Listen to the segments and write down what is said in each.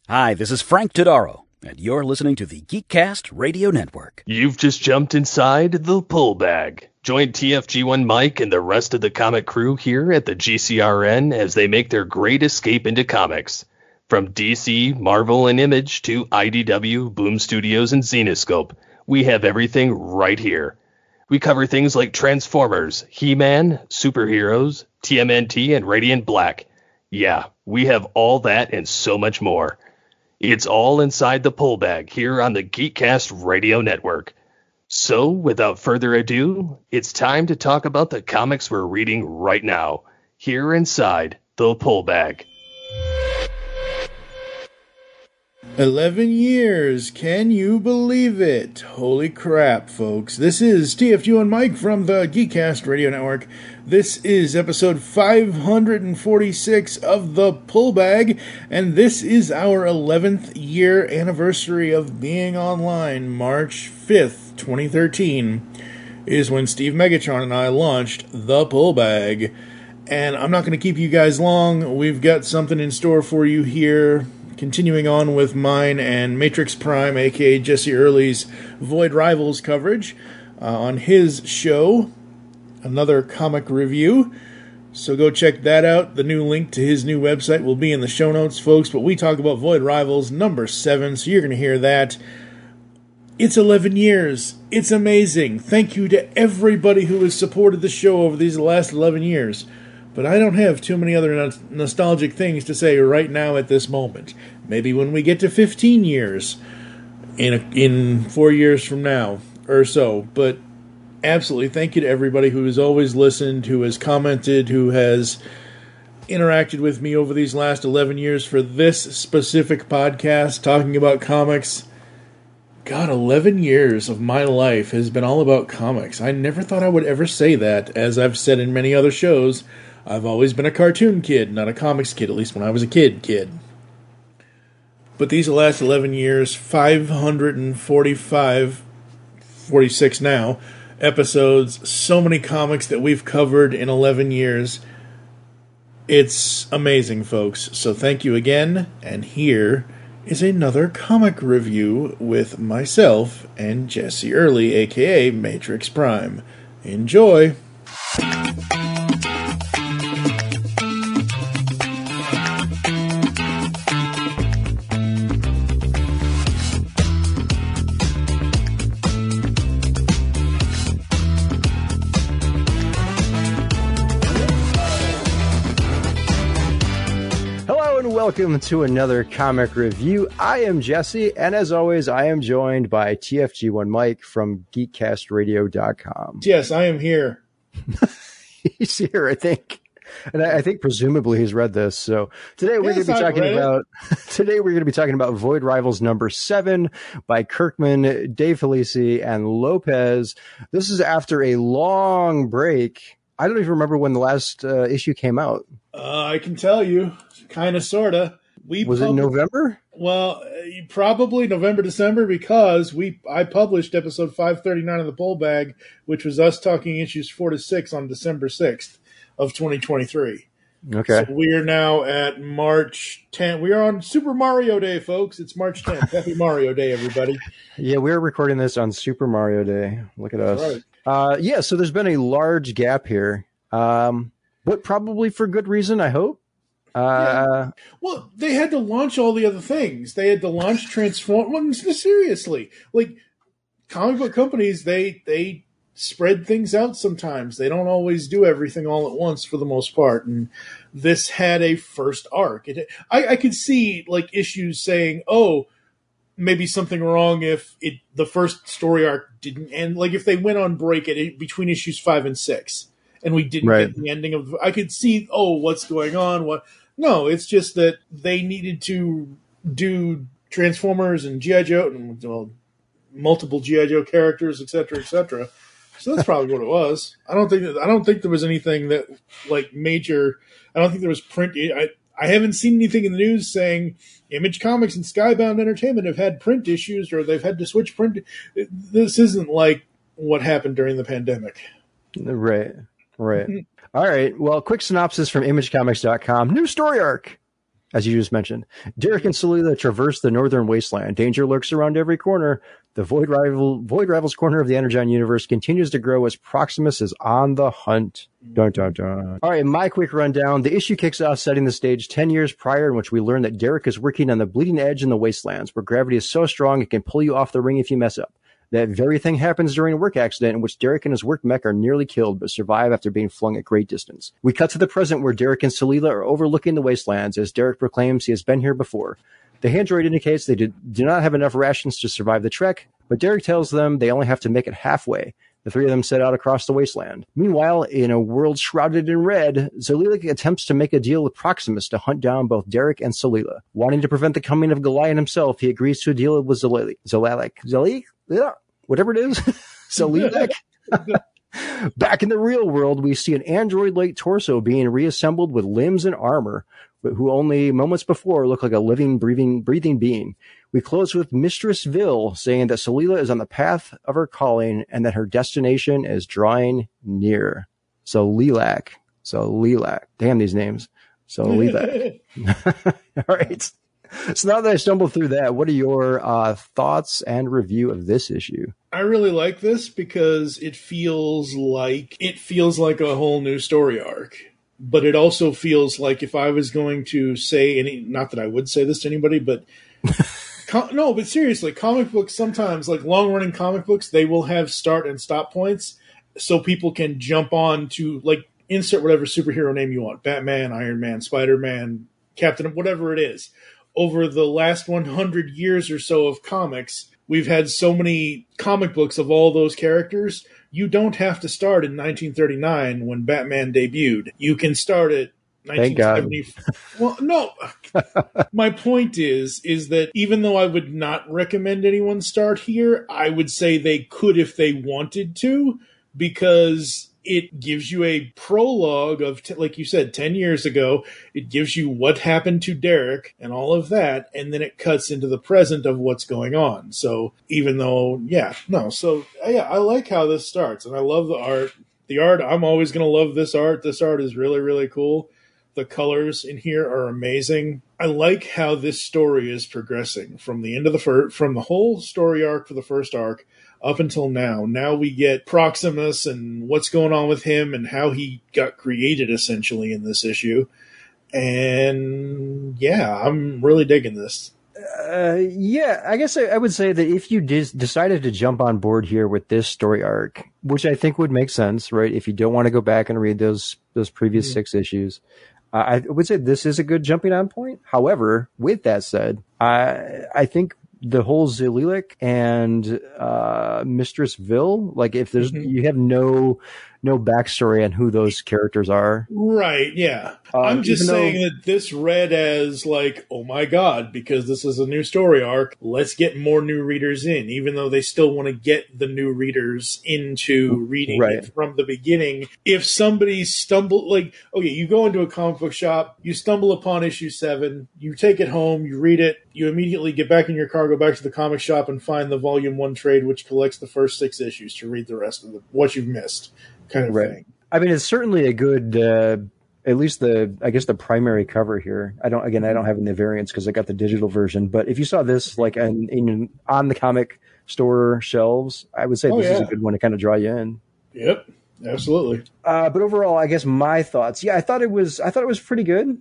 Hi, this is Frank Todaro, and you're listening to the Geekcast Radio Network. You've just jumped inside the pull bag. Join TFG1 Mike and the rest of the comic crew here at the GCRN as they make their great escape into comics. From DC, Marvel, and Image to IDW, Boom Studios, and Zenescope, we have everything right here. We cover things like Transformers, He-Man, superheroes, TMNT, and Radiant Black. Yeah, we have all that and so much more. It's all inside the pull bag here on the Geekcast Radio Network. So, without further ado, it's time to talk about the comics we're reading right now, here inside the pull bag. 11 years, can you believe it? Holy crap, folks. This is TFG1 Mike from the Geekcast Radio Network. This is episode 546 of the Pull Bag, and this is our 11th year anniversary of being online. March 5th, 2013 is when Steve Megatron and I launched the Pull Bag. And I'm not going to keep you guys long. We've got something in store for you here. Continuing on with mine and Matrix Prime, aka Jesse Early's Void Rivals coverage on his show, another comic review. So go check that out. The new link to his new website will be in the show notes, folks. But we talk about Void Rivals number 7, so you're going to hear that. It's 11 years. It's amazing. Thank you to everybody who has supported the show over these last 11 years. But I don't have too many other nostalgic things to say right now at this moment. Maybe when we get to 15 years, in 4 years from now or so. But absolutely, thank you to everybody who has always listened, who has commented, who has interacted with me over these last 11 years for this specific podcast, talking about comics. God, 11 years of my life has been all about comics. I never thought I would ever say that, as I've said in many other shows. I've always been a cartoon kid, not a comics kid, at least when I was a kid. But these last 11 years, 545, 46 now, episodes, so many comics that we've covered in 11 years. It's amazing, folks. So thank you again, and here is another comic review with myself and Jesse Early, aka Matrix Prime. Enjoy! Welcome to another comic review. I am Jesse, and as always, I am joined by TFG1 Mike from GeekCastRadio.com. Yes, I am here. He's here, I think. And I think presumably he's read this. So today we're going to be talking about Void Rivals number 7 by Kirkman, Dave Felici, and Lopez. This is after a long break. I don't even remember when the last issue came out. I can tell you, kind of, sort of. Was it November? Well, probably November, December, because I published episode 539 of the Pull Bag, which was us talking issues 4 to 6 on December 6th of 2023. Okay. So we are now at March 10th. We are on Super Mario Day, folks. It's March 10th. Happy Mario Day, everybody. Yeah, we're recording this on Super Mario Day. Look at us. Right. So there's been a large gap here. But probably for good reason, I hope. Well, they had to launch all the other things. They had to launch Transformers. Seriously, like comic book companies, they spread things out sometimes. They don't always do everything all at once for the most part. And this had a first arc. I could see like issues saying, "Oh, maybe something wrong if the first story arc didn't end." Like if they went on break between issues 5 and 6. And we didn't get the ending of. I could see, what's going on? What? No, it's just that they needed to do Transformers and G.I. Joe and multiple G.I. Joe characters, etc., etc. So that's probably what it was. I don't think there was anything that like major. I don't think there was print. I haven't seen anything in the news saying Image Comics and Skybound Entertainment have had print issues or they've had to switch print. This isn't like what happened during the pandemic. Right. All right. Well, quick synopsis from ImageComics.com. New story arc. as you just mentioned. Derek and Selila traverse the northern wasteland. Danger lurks around every corner. The Void Rivals corner of the Energon universe continues to grow as Proximus is on the hunt. Dun, dun, dun. All right, my quick rundown. The issue kicks off setting the stage 10 years prior, in which we learn that Derek is working on the bleeding edge in the wastelands, where gravity is so strong it can pull you off the ring if you mess up. That very thing happens during a work accident in which Derek and his work mech are nearly killed but survive after being flung at great distance. We cut to the present where Derek and Selila are overlooking the wastelands as Derek proclaims he has been here before. The android indicates they do not have enough rations to survive the trek, but Derek tells them they only have to make it halfway. The three of them set out across the wasteland. Meanwhile, in a world shrouded in red, Zelila attempts to make a deal with Proximus to hunt down both Derek and Selila. Wanting to prevent the coming of Golion himself, he agrees to a deal with Zelalik, whatever it is, Zelilek. Back in the real world, we see an android-like torso being reassembled with limbs and armor, but who only moments before looked like a living, breathing being. We close with Mistress Vil saying that Selila is on the path of her calling and that her destination is drawing near. Zelilek. Damn these names. Zelilek. All right. So now that I stumbled through that, what are your thoughts and review of this issue? I really like this because it feels like a whole new story arc. But it also feels like if I was going to say not that I would say this to anybody, but no, but seriously, comic books sometimes, like long-running comic books, they will have start and stop points so people can jump on to, like, insert whatever superhero name you want. Batman, Iron Man, Spider-Man, Captain, whatever it is. Over the last 100 years or so of comics, we've had so many comic books of all those characters. You don't have to start in 1939 when Batman debuted. You can start at 1970. Well, no. My point is that even though I would not recommend anyone start here, I would say they could if they wanted to, because it gives you a prologue of, like you said, 10 years ago. It gives you what happened to Derek and all of that, and then it cuts into the present of what's going on. So even though, I like how this starts, and I love the art. The art, I'm always going to love this art. This art is really, really cool. The colors in here are amazing. I like how this story is progressing from the end of from the whole story arc for the first arc up until now. Now we get Proximus and what's going on with him and how he got created essentially in this issue. And yeah, I'm really digging this. I guess I would say that if you decided to jump on board here with this story arc, which I think would make sense, right? If you don't want to go back and read those previous 6 issues, I would say this is a good jumping on point. However, with that said, I think the whole Zelilek and Mistress Vil, like if there's you have no backstory on who those characters are. Right, yeah. I'm just saying that this read as like, oh my god, because this is a new story arc, let's get more new readers in, even though they still want to get the new readers into reading it from the beginning. If somebody you go into a comic book shop, you stumble upon issue 7, you take it home, you read it, you immediately get back in your car, go back to the comic shop and find the volume 1 trade, which collects the first 6 issues to read the rest of what you've missed. Kind of thing. I mean, it's certainly a good, at least the primary cover here. I don't have the variants because I got the digital version. But if you saw this like on the comic store shelves, I would say this is a good one to kind of draw you in. Yep, absolutely. But overall, I guess my thoughts. Yeah, I thought it was pretty good.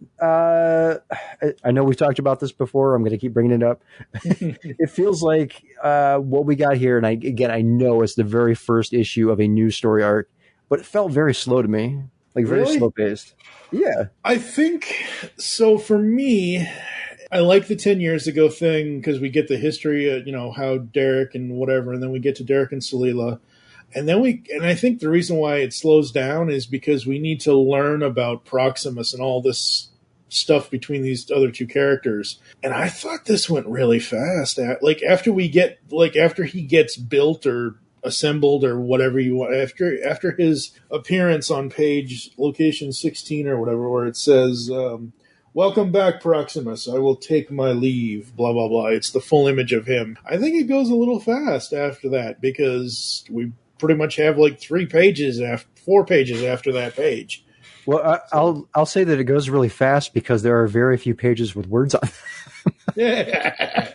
I know we've talked about this before. I'm going to keep bringing it up. It feels like what we got here, and I know it's the very first issue of a new story arc. But it felt very slow to me, like very slow paced. Yeah. I think so. For me, I like the 10 years ago thing because we get the history of, how Derek and whatever, and then we get to Derek and Selila. And I think the reason why it slows down is because we need to learn about Proximus and all this stuff between these other 2 characters. And I thought this went really fast. After he gets built or assembled or whatever you want, after his appearance on location 16 or whatever, where it says, welcome back, Proximus, I will take my leave, blah, blah, blah. It's the full image of him. I think it goes a little fast after that because we pretty much have like 4 pages after that page. Well, I'll say that it goes really fast because there are very few pages with words on them.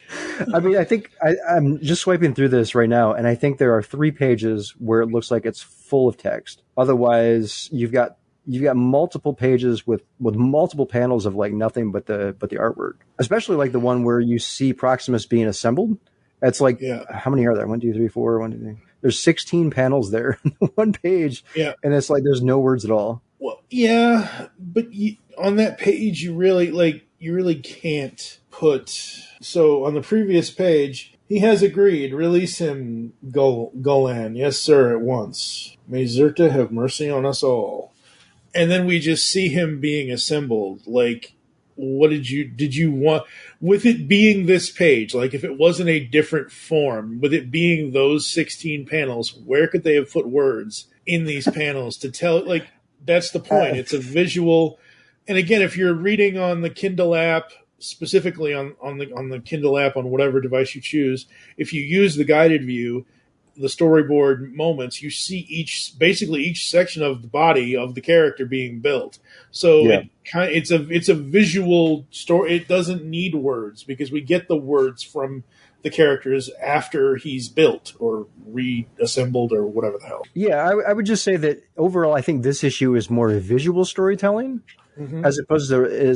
I mean, I think I'm just swiping through this right now, and I think there are 3 pages where it looks like it's full of text. Otherwise, you've got multiple pages with multiple panels of like nothing but the artwork. Especially like the one where you see Proximus being assembled. It's like, how many are there? 1, 2, 3, 4, 1, 2, 3. There's 16 panels there on one page, and it's like there's no words at all. Well, yeah, but on that page, you really can't put. So on the previous page, he has agreed. Release him, Golan. Yes, sir, at once. May Zerta have mercy on us all. And then we just see him being assembled. Like, what did you want with it being this page? Like, if it wasn't a different form, with it being those 16 panels, where could they have put words in these panels to tell? Like, that's the point. It's a visual. And again, if you're reading on the Kindle app, specifically on the Kindle app on whatever device you choose, if you use the guided view, the storyboard moments, you see basically each section of the body of the character being built. So it's a visual story. It doesn't need words because we get the words from the characters after he's built or reassembled or whatever the hell. Yeah, I would just say that overall, I think this issue is more visual storytelling. Mm-hmm. As opposed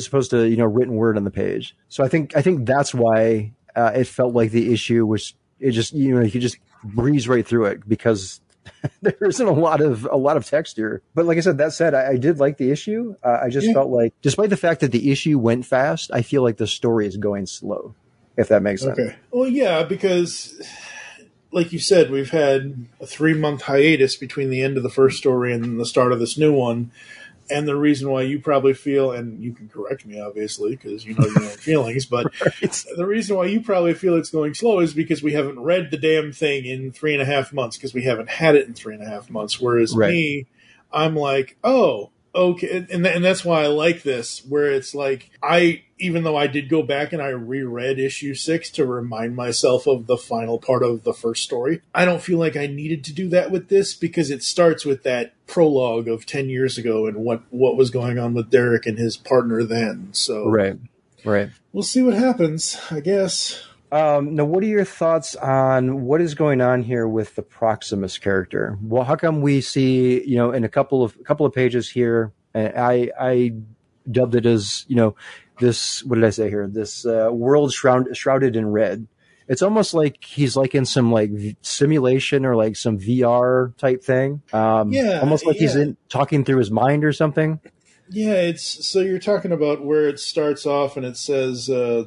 to written word on the page. So I think that's why it felt like the issue was it just you could just breeze right through it because there isn't a lot of text here. But like I said, that said, I did like the issue. I just felt like, despite the fact that the issue went fast, I feel like the story is going slow. If that makes sense. Okay. Well, yeah, because like you said, we've had a 3-month hiatus between the end of the first story and the start of this new one. And the reason why you probably feel, and you can correct me, obviously, because you know your own feelings, but the reason why you probably feel it's going slow is because we haven't read the damn thing in 3.5 months, because we haven't had it in 3.5 months. Whereas me, I'm like, oh, okay. And that's why I like this, where it's like, even though I did go back and I reread issue 6 to remind myself of the final part of the first story, I don't feel like I needed to do that with this because it starts with that prologue of 10 years ago and what was going on with Derek and his partner then. So right. We'll see what happens, I guess. Now, what are your thoughts on what is going on here with the Proximus character? Well, how come we see, in a couple of pages here, and I dubbed it as, this, what did I say here? This world shrouded in red. It's almost like he's like in some like simulation or like some VR type thing. Almost like he's talking through his mind or something. Yeah, so you're talking about where it starts off and it says,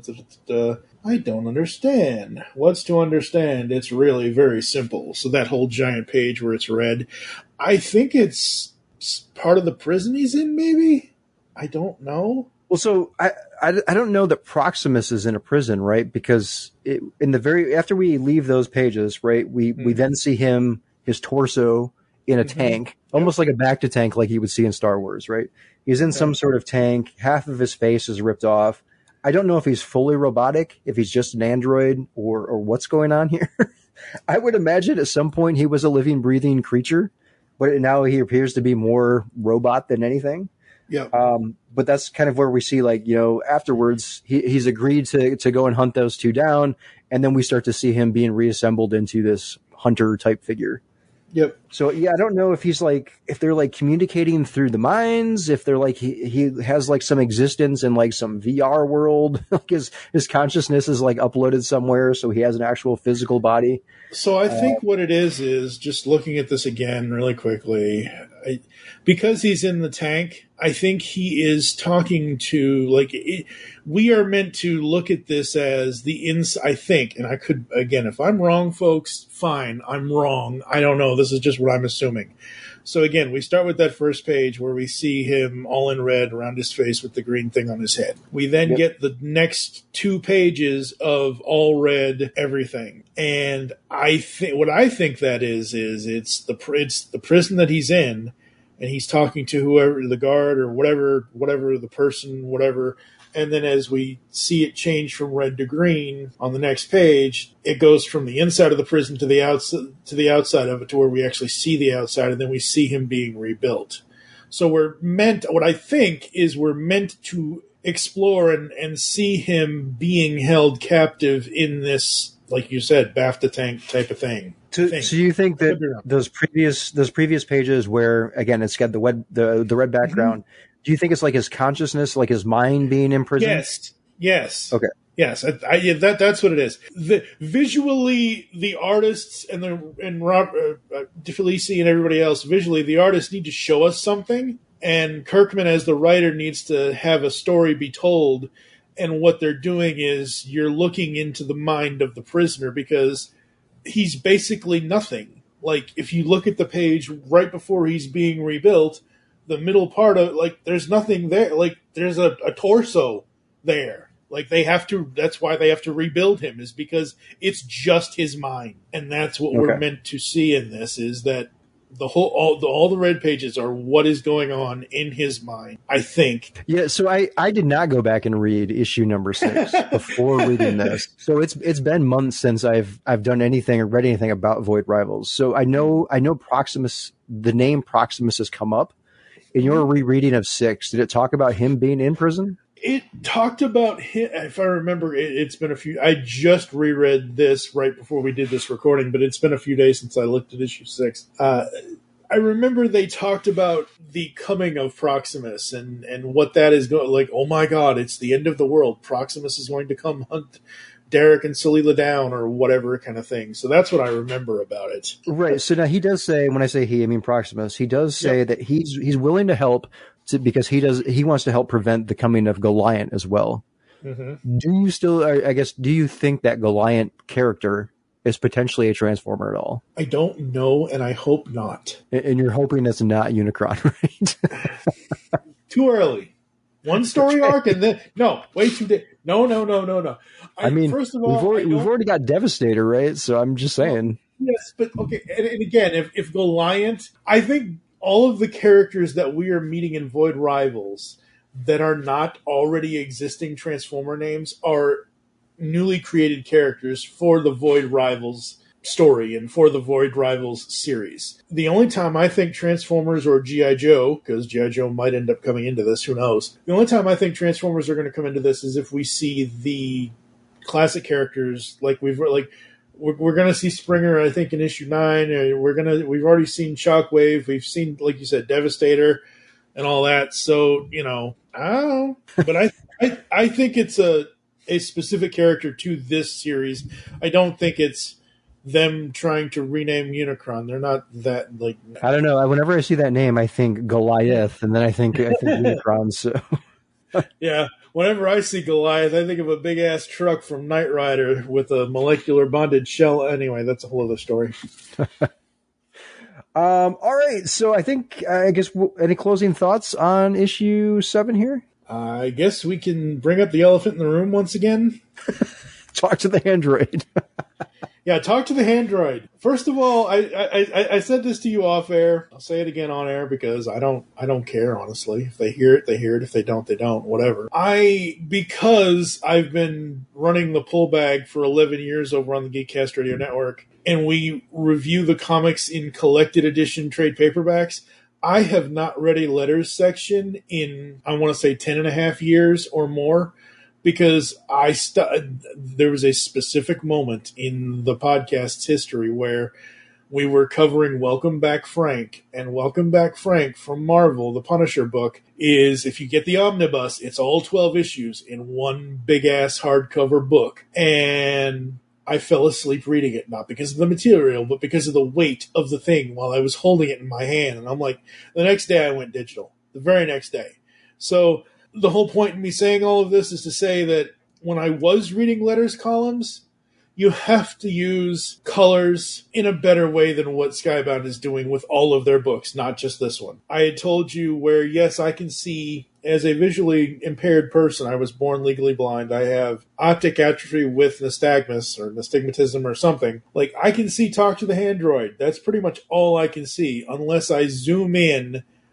I don't understand. What's to understand? It's really very simple. So that whole giant page where it's red, I think it's part of the prison he's in, maybe? I don't know. Well, so I don't know that Proximus is in a prison, right? Because after we leave those pages, right, we then see his torso in a tank, almost like a Bacta tank, like you would see in Star Wars, right? He's in some sort of tank. Half of his face is ripped off. I don't know if he's fully robotic, if he's just an android, or what's going on here. I would imagine at some point he was a living, breathing creature, but now he appears to be more robot than anything. Yeah. But that's kind of where we see, like, afterwards, he's agreed to go and hunt those two down, and then we start to see him being reassembled into this hunter type figure. Yep. So I don't know if if they're like communicating through the minds, if they're like he has like some existence in like some VR world, like his consciousness is like uploaded somewhere, so he has an actual physical body. So I think what it is just looking at this again really quickly, because he's in the tank, I think he is talking to we are meant to look at this as I think, and I could, again, if I'm wrong, folks, fine, I'm wrong. I don't know. This is just what I'm assuming. So again, we start with that first page where we see him all in red around his face with the green thing on his head. We then get the next 2 pages of all red everything. And what I think that is it's the prison that he's in, and he's talking to whoever, the guard or whatever the person, whatever. And then as we see it change from red to green on the next page, it goes from the inside of the prison to the outside of it, to where we actually see the outside, and then we see him being rebuilt. So what I think is we're meant to explore and see him being held captive in this, like you said, BAFTA tank type of thing. So you think that those previous pages where, again, it's got the red background, do you think it's like his consciousness, like his mind being imprisoned? Yes. Okay. Yes, that's what it is. Visually, the artists and Rob DeFelici and everybody else, visually, the artists need to show us something, and Kirkman, as the writer, needs to have a story be told. And what they're doing is you're looking into the mind of the prisoner because he's basically nothing. Like, if you look at the page right before he's being rebuilt, the middle part of, like, there's nothing there. Like, there's a torso there. Like, that's why they have to rebuild him, is because it's just his mind. And that's what we're meant to see in this, is that all the red pages are what is going on in his mind, I think. Yeah, so I did not go back and read issue number 6 before reading this. So it's been months since I've done anything or read anything about Void Rivals. So I know Proximus, the name Proximus has come up. In your rereading of 6, did it talk about him being in prison? It talked about him, if I remember, it's been a few. I just reread this right before we did this recording, but it's been a few days since I looked at issue 6. I remember they talked about the coming of Proximus and what that is going, like, oh my God, it's the end of the world. Proximus is going to come hunt Derek and Salila down or whatever kind of thing. So that's what I remember about it. Right. So now he does say, when I say he, I mean Proximus, he does say that he's willing to help because he wants to help prevent the coming of Goliant as well. Mm-hmm. Do you think that Goliant character is potentially a Transformer at all? I don't know, and I hope not. And you're hoping it's not Unicron, right? Too early. One story arc, and then way too. No. I mean, first of all, we've already got Devastator, right? So I'm just saying. Yes, but okay. And again, if Goliant, I think all of the characters that we are meeting in Void Rivals that are not already existing Transformer names are newly created characters for the Void Rivals story and for the Void Rivals series. The only time I think Transformers or G.I. Joe, because G.I. Joe might end up coming into this, who knows? The only time I think Transformers are going to come into this is if we see the classic characters we're going to see Springer, I think, in issue 9. We've already seen Shockwave. We've seen, like you said, Devastator and all that. So, I don't know. But I think it's a specific character to this series. I don't think it's them trying to rename Unicron. They're not that, I don't know. Whenever I see that name, I think Goliath, and then I think Unicron. So yeah. Whenever I see Goliath, I think of a big-ass truck from Knight Rider with a molecular bonded shell. Anyway, that's a whole other story. All right, so I guess any closing thoughts on issue 7 here? I guess we can bring up the elephant in the room once again. Talk to the android. Yeah, talk to the Handroid. First of all, I said this to you off air. I'll say it again on air because I don't care, honestly. If they hear it, they hear it. If they don't, they don't. Whatever. Because I've been running the pull bag for 11 years over on the Geekcast Radio Network, and we review the comics in collected edition trade paperbacks, I have not read a letters section in, I want to say, 10 and a half years or more. Because there was a specific moment in the podcast's history where we were covering Welcome Back Frank, and Welcome Back Frank from Marvel, the Punisher book, is, if you get the omnibus, it's all 12 issues in one big-ass hardcover book. And I fell asleep reading it, not because of the material, but because of the weight of the thing while I was holding it in my hand. And I'm like, the next day I went digital. The very next day. So the whole point in me saying all of this is to say that when I was reading letters columns, you have to use colors in a better way than what Skybound is doing with all of their books, not just this one. I had told you where, yes, I can see, as a visually impaired person, I was born legally blind. I have optic atrophy with nystagmus or nystagmatism or something. Like, I can see Talk to the Handroid. That's pretty much all I can see, unless I zoom in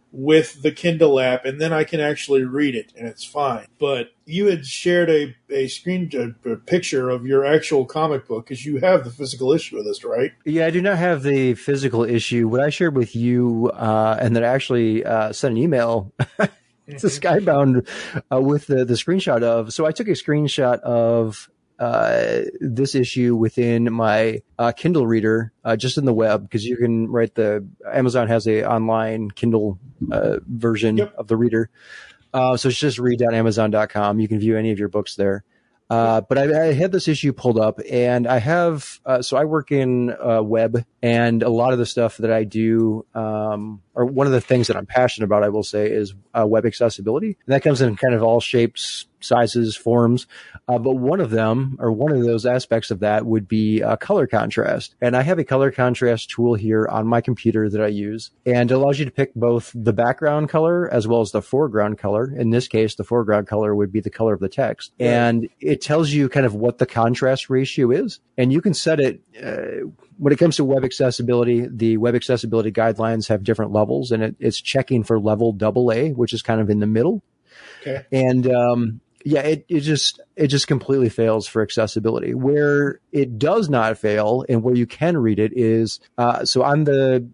with the Kindle app, and then I can actually read it, and it's fine. But you had shared a picture of your actual comic book, because you have the physical issue of this, right? Yeah, I do not have the physical issue. What I shared with you, and then I actually sent an email to Skybound with the screenshot of. So I took a screenshot of this issue within my Kindle reader, just in the web, because you can write Amazon has a online Kindle version of the reader. So it's just read.amazon.com. You can view any of your books there. But I had this issue pulled up, and I have, so I work in web, and a lot of the stuff that I do, or one of the things that I'm passionate about, I will say, is web accessibility. And that comes in kind of all shapes, sizes, forms. But one of those aspects of that would be color contrast. And I have a color contrast tool here on my computer that I use, and it allows you to pick both the background color as well as the foreground color. In this case, the foreground color would be the color of the text. And it tells you kind of what the contrast ratio is. And you can set it, when it comes to web accessibility, the web accessibility guidelines have different levels, and it's checking for level AA, which is kind of in the middle. Okay. And, it just completely fails for accessibility. Where it does not fail and where you can read it is, so on in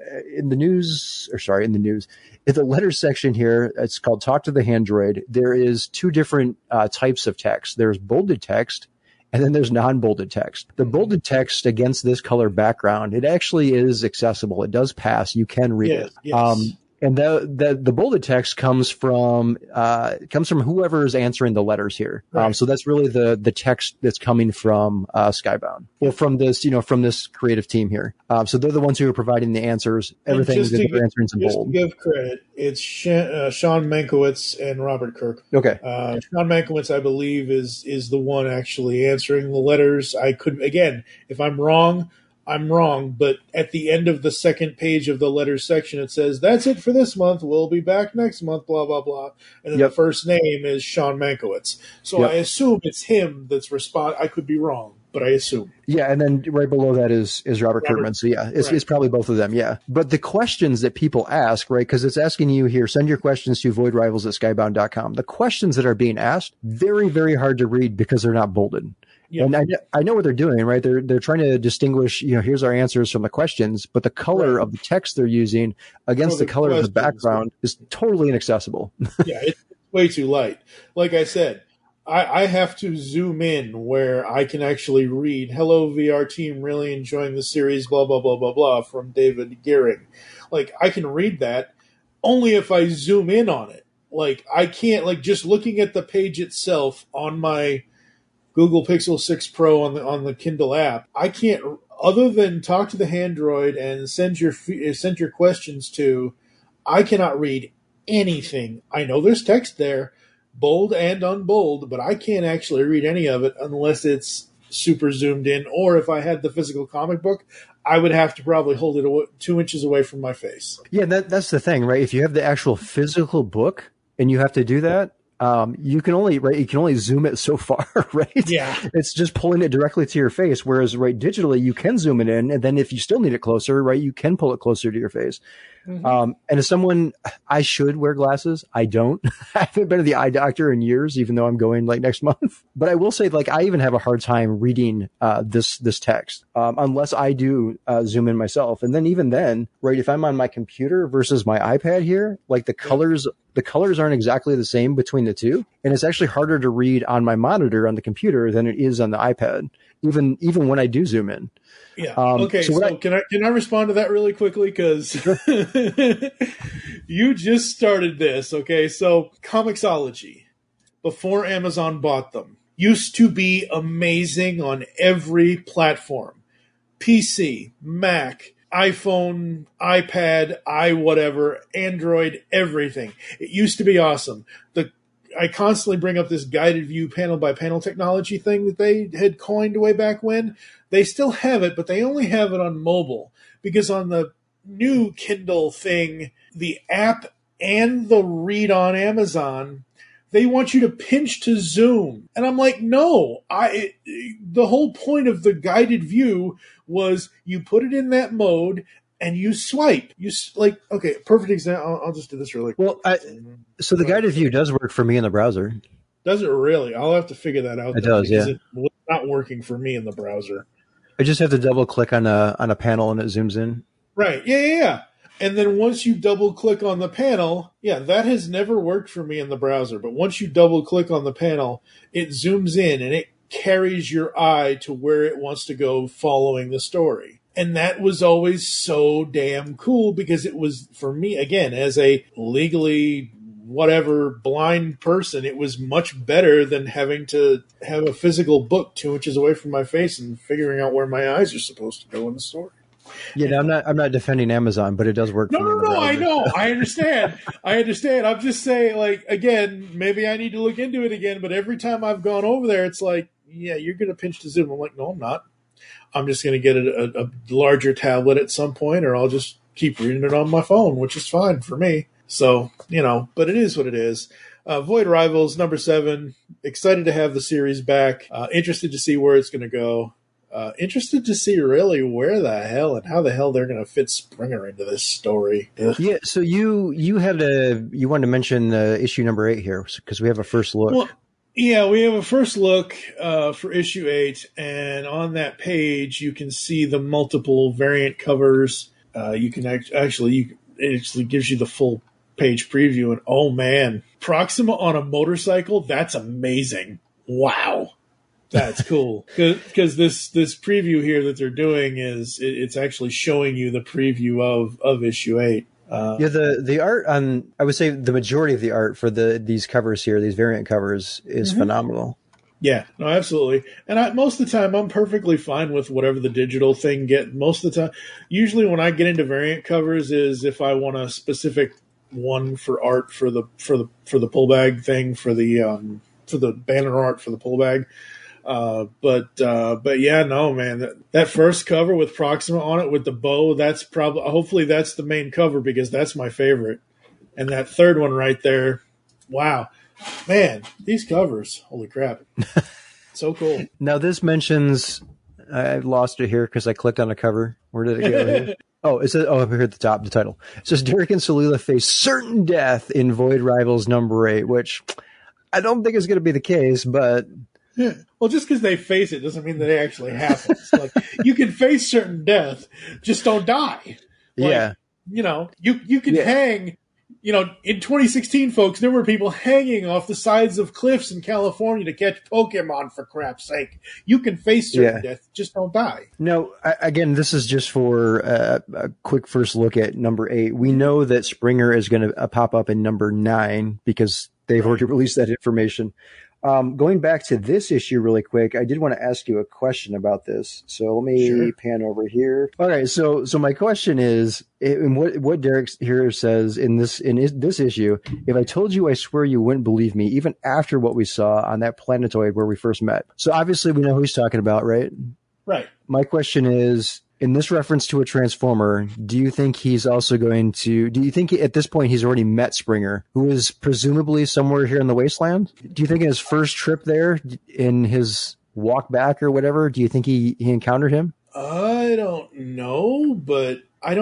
the letters section here, it's called Talk to the Handroid. There is two different types of text. There's bolded text, and then there's non-bolded text. The bolded text against this color background, it actually is accessible. It does pass. You can read it. Yes. And the bolded text comes from whoever is answering the letters here. Right. So that's really the text that's coming from Skybound, or from this creative team here. So they're the ones who are providing the answers. Everything that they're answering in bold. To give credit, it's Sean Mankiewicz and Robert Kirk. Okay. Sean Mankiewicz, I believe, is the one actually answering the letters. I couldn't, again, if I'm wrong, I'm wrong, but at the end of the second page of the letters section, it says, "That's it for this month. We'll be back next month, blah, blah, blah." And then the first name is Sean Mankiewicz. So I assume it's him that's I could be wrong, but I assume. Yeah, and then right below that is Robert Kirkman. So yeah, it's probably both of them, yeah. But the questions that people ask, right, because it's asking you here, send your questions to voidrivals@skybound.com. The questions that are being asked, very, very hard to read because they're not bolded. Yeah. And I know what they're doing, right? They're trying to distinguish, here's our answers from the questions, but the color of the text they're using against the color of the background is totally inaccessible. Yeah, it's way too light. Like I said, I have to zoom in where I can actually read, "Hello, VR team, really enjoying the series, blah, blah, blah, blah, blah," from David Gearing. Like, I can read that only if I zoom in on it. Like, I can't, like, just looking at the page itself on my Google Pixel 6 Pro on the Kindle app, I can't, other than talk to the Handroid and send your questions to, I cannot read anything. I know there's text there, bold and unbold, but I can't actually read any of it unless it's super zoomed in, or if I had the physical comic book, I would have to probably hold it 2 inches away from my face. Yeah, that's the thing, right? If you have the actual physical book and you have to do that, you can only zoom it so far, right? Yeah. It's just pulling it directly to your face. Whereas digitally, you can zoom it in. And then if you still need it closer, right, you can pull it closer to your face. Mm-hmm. And as someone, I should wear glasses. I don't. I haven't been to the eye doctor in years, even though I'm going next month. But I will say, I even have a hard time reading, this text, unless I do, zoom in myself. And then even then, right, if I'm on my computer versus my iPad here, the colors aren't exactly the same between the two. And it's actually harder to read on my monitor on the computer than it is on the iPad, even when I do zoom in. Yeah. Okay. So can I respond to that really quickly? Because you just started this. Okay. So Comixology, before Amazon bought them, used to be amazing on every platform: PC, Mac, iPhone, iPad, whatever, Android, everything. It used to be awesome. I constantly bring up this guided view panel by panel technology thing that they had coined way back when. They still have it, but they only have it on mobile, because on the new Kindle thing, the app and the read on Amazon, they want you to pinch to zoom. And I'm like, no, the whole point of the guided view was you put it in that mode and you swipe. Okay, perfect example. I'll just do this really quick. Well, so the guided view does work for me in the browser. Does it really? I'll have to figure that out. It does, yeah. It's not working for me in the browser. I just have to double click on a panel and it zooms in. Right. Yeah. And then once you double click on the panel, that has never worked for me in the browser. But once you double click on the panel, it zooms in and it carries your eye to where it wants to go following the story. And that was always so damn cool because it was, for me, again, as a legally whatever blind person, it was much better than having to have a physical book 2 inches away from my face and figuring out where my eyes are supposed to go in the story. Yeah, no, I'm not defending Amazon, but it does work. No, I know, I understand. I'm just saying, again, maybe I need to look into it again. But every time I've gone over there, it's like, you're going to pinch to zoom. I'm like, no, I'm not. I'm just going to get a larger tablet at some point, or I'll just keep reading it on my phone, which is fine for me. So, but it is what it is. Void Rivals, number 7. Excited to have the series back. Interested to see where it's going to go. Interested to see really where the hell and how the hell they're going to fit Springer into this story. Ugh. Yeah, so you wanted to mention issue number 8 here because we have a first look. Well, yeah, we have a first look for issue 8, and on that page you can see the multiple variant covers. You can it actually gives you the full page preview, and oh man, Proxima on a motorcycle, that's amazing. Wow. That's cool. Because this preview here that they're doing it's actually showing you the preview of issue 8. The art on, I would say the majority of the art for these covers here, these variant covers, is phenomenal. Yeah, no, absolutely. And most of the time, I'm perfectly fine with whatever the digital thing get. Most of the time, usually when I get into variant covers is if I want a specific one for art for the pull bag thing for the banner art for the pull bag. But yeah, no, man, that first cover with Proxima on it with the bow, hopefully that's the main cover because that's my favorite. And that third one right there, wow, man, these covers, holy crap. So cool. Now this mentions, I lost it here because I clicked on a cover. Where did it go here? Oh, it says, up here at the top, the title. It says Derek and Salila face certain death in Void Rivals number 8, which I don't think is going to be the case, but... Yeah. Well, just because they face it doesn't mean that it actually happens. You can face certain death, just don't die. You can hang. In 2016, folks, there were people hanging off the sides of cliffs in California to catch Pokemon. For crap's sake, you can face certain death, just don't die. No, again, this is just for a quick first look at number 8. We know that Springer is going to pop up in number 9 because they've already released that information. Going back to this issue really quick, I did want to ask you a question about this. So let me pan over here. All right. So my question is, and what Derek here says in this issue, if I told you, I swear you wouldn't believe me, even after what we saw on that planetoid where we first met. So obviously we know who he's talking about, right? Right. My question is, in this reference to a Transformer, do you think he's also do you think at this point he's already met Springer, who is presumably somewhere here in the wasteland? Do you think in his first trip there, in his walk back or whatever, do you think he encountered him? I don't know, but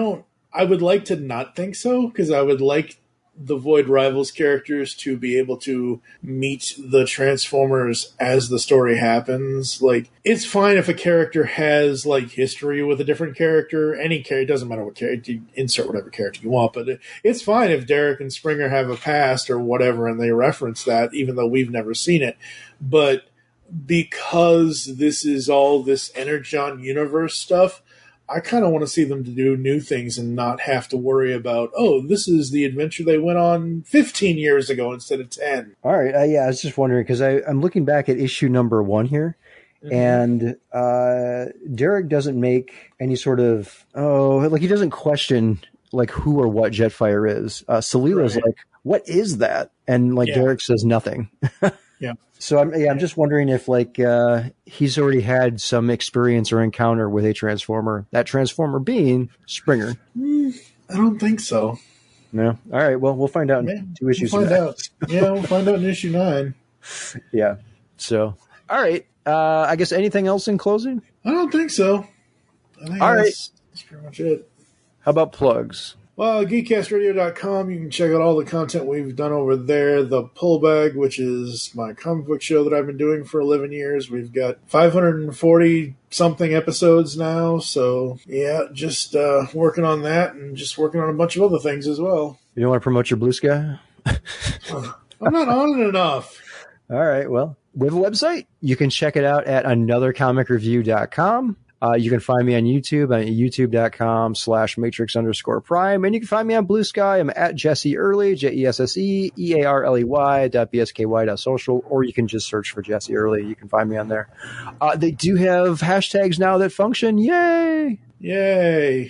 I would like to not think so, because I would like the Void Rivals characters to be able to meet the Transformers as the story happens. It's fine if a character has history with a different character. Any character, it doesn't matter what character, you insert whatever character you want, but it's fine if Derek and Springer have a past or whatever and they reference that, even though we've never seen it. But because this is all this Energon universe stuff, I kind of want to see them to do new things and not have to worry about, this is the adventure they went on 15 years ago instead of 10. All right. I was just wondering because I'm looking back at issue number 1 here, and Derek doesn't make any sort of, he doesn't question who or what Jetfire is. Salila's what is that? And Derek says nothing. Yeah. So I'm just wondering if he's already had some experience or encounter with a Transformer. That Transformer being Springer. I don't think so. No. All right. Well, we'll find out in 2 issues. We'll find out. Yeah, we'll find out in issue 9. Yeah. So, all right. I guess anything else in closing? I don't think so. I think that's pretty much it. How about plugs? Well, geekcastradio.com, you can check out all the content we've done over there. The Pullbag, which is my comic book show that I've been doing for 11 years. We've got 540-something episodes now. So, yeah, just working on that and just working on a bunch of other things as well. You don't want to promote your Blue Sky? I'm not on it enough. All right, well, we have a website. You can check it out at anothercomicreview.com. You can find me on YouTube at youtube.com/matrix_prime. And you can find me on Blue Sky. I'm at Jesse Early, JESSEEARLEY.BSKY.social, or you can just search for Jesse Early. You can find me on there. They do have hashtags now that function. Yay! Yay!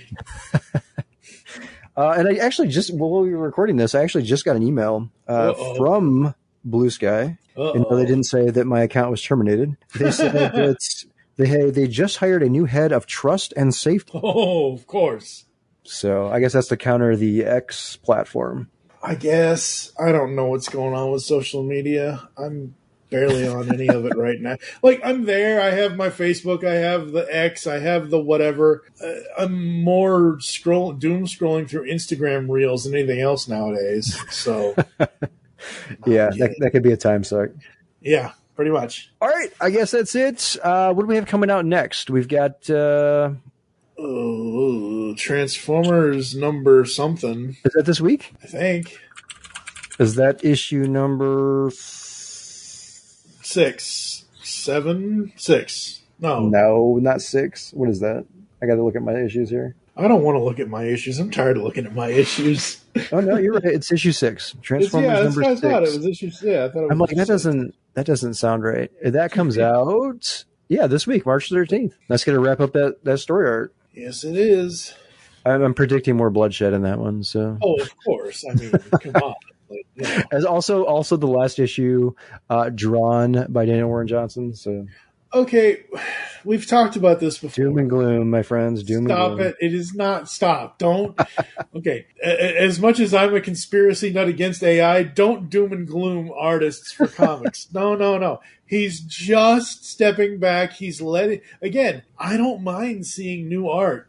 And I actually while we were recording this, I actually just got an email from Blue Sky. And they didn't say that my account was terminated. They said that they just hired a new head of trust and safety. Oh, of course. So I guess that's to counter the X platform. I guess. I don't know what's going on with social media. I'm barely on any of it right now. Like, I'm there. I have my Facebook. I have the X. I have the whatever. I'm more doom scrolling through Instagram reels than anything else nowadays. So, yeah, that could be a time suck. Yeah. Pretty much. All right. I guess that's it. What do we have coming out next? We've got Transformers number something. Is that this week? I think. Is that issue number 6? 7? 6. No, not 6. What is that? I got to look at my issues here. I don't want to look at my issues. I'm tired of looking at my issues. Oh, no, you're right. It's issue 6. Transformers number 6. I thought it was issue 6. I thought it was I'm like, that doesn't sound right. That comes out, this week, March 13th. That's going to wrap up that story art. Yes, it is. I'm predicting more bloodshed in that one. So. Oh, of course. I mean, come on. Like, yeah. As also the last issue drawn by Daniel Warren Johnson. So. Okay, we've talked about this before. Doom and gloom, my friends. Doom and gloom. Stop it. It is not. Stop. Don't. Okay. As much as I'm a conspiracy nut against AI, don't doom and gloom artists for comics. No. He's just stepping back. He's letting... Again, I don't mind seeing new art.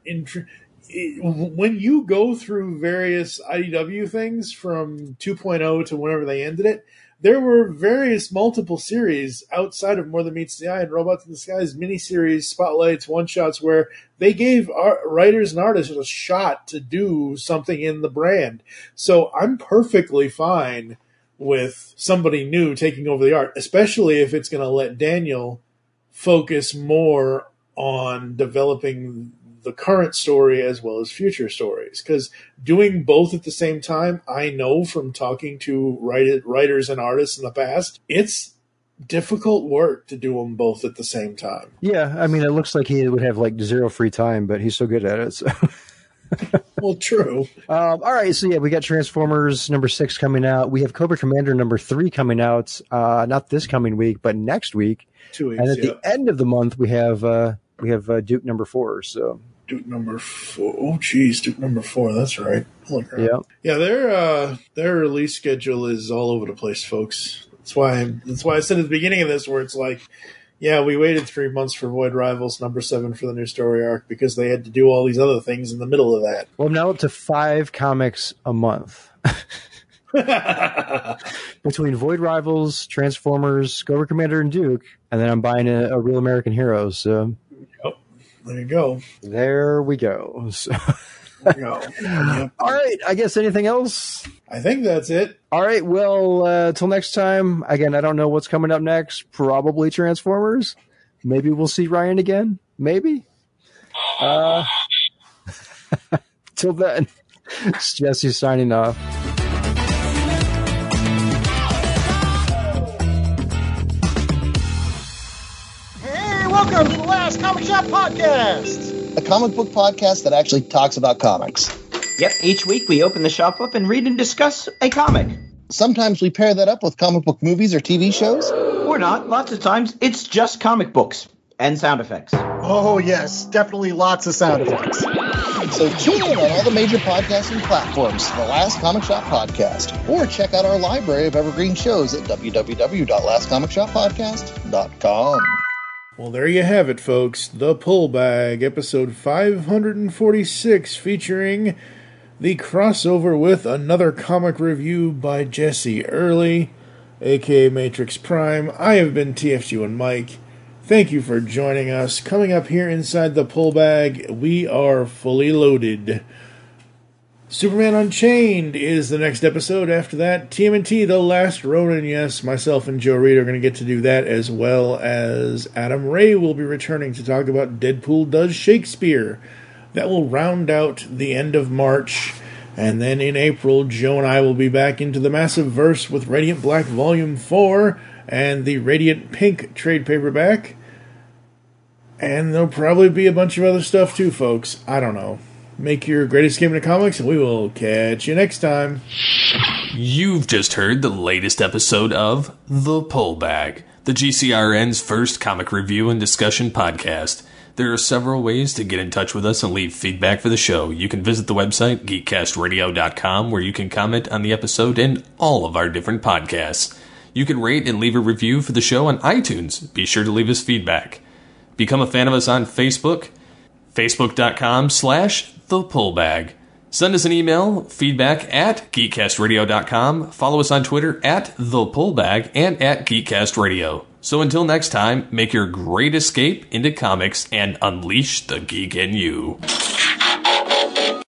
When you go through various IDW things from 2.0 to whenever they ended it, there were multiple series outside of More Than Meets the Eye and Robots in Disguise, miniseries, spotlights, one-shots, where they gave writers and artists a shot to do something in the brand. So I'm perfectly fine with somebody new taking over the art, especially if it's going to let Daniel focus more on developing the current story as well as future stories, because doing both at the same time, I know from talking to writers and artists in the past, it's difficult work to do them both at the same time. Yeah, I mean, it looks like he would have like zero free time, but he's so good at it. So. Well, true. All right, so we got Transformers number 6 coming out. We have Cobra Commander number 3 coming out, not this coming week, but next week. 2 weeks. And at the end of the month, we have Duke number 4. So. Duke number 4. Oh, geez, Duke number 4. That's right. Holy crap. Yeah. Their release schedule is all over the place, folks. That's why I said at the beginning of this, where it's like, yeah, we waited 3 months for Void Rivals number 7 for the new story arc because they had to do all these other things in the middle of that. Well, I'm now up to 5 comics a month. Between Void Rivals, Transformers, Cobra Commander, and Duke, and then I'm buying a Real American Heroes. So. Yep. There you go. There we go. So. There you go. Yep. All right. I guess anything else? I think that's it. All right. Well, till next time. Again, I don't know what's coming up next. Probably Transformers. Maybe we'll see Ryan again. Maybe. Till then, it's Jesse signing off. Welcome to the Last Comic Shop Podcast, a comic book podcast that actually talks about comics. Yep, each week we open the shop up and read and discuss a comic. Sometimes we pair that up with comic book movies or TV shows. Or not. Lots of times it's just comic books and sound effects. Oh, yes, definitely lots of sound effects. So tune in on all the major podcasting platforms for the Last Comic Shop Podcast, or check out our library of evergreen shows at www.lastcomicshoppodcast.com. Well, there you have it, folks. The Pull Bag, episode 546, featuring the crossover with another comic review by Jesse Early, aka Matrix Prime. I have been TFG1 Mike. Thank you for joining us. Coming up here inside the Pull Bag, we are fully loaded. Superman Unchained is the next episode. After that, TMNT, The Last Ronin. Yes, myself and Joe Reed are going to get to do that, as well as Adam Ray will be returning to talk about Deadpool Does Shakespeare. That will round out the end of March. And then in April, Joe and I will be back into the Massive Verse with Radiant Black Volume 4 and the Radiant Pink trade paperback. And there'll probably be a bunch of other stuff too, folks. I don't know. Make your great escape into comics, and we will catch you next time. You've just heard the latest episode of The Pull Bag, the GCRN's first comic review and discussion podcast. There are several ways to get in touch with us and leave feedback for the show. You can visit the website, geekcastradio.com, where you can comment on the episode and all of our different podcasts. You can rate and leave a review for the show on iTunes. Be sure to leave us feedback. Become a fan of us on Facebook, facebook.com/thepullbag. Send us an email, feedback at geekcastradio.com. Follow us on Twitter at thepullbag and at geekcastradio. So until next time, make your great escape into comics and unleash the geek in you.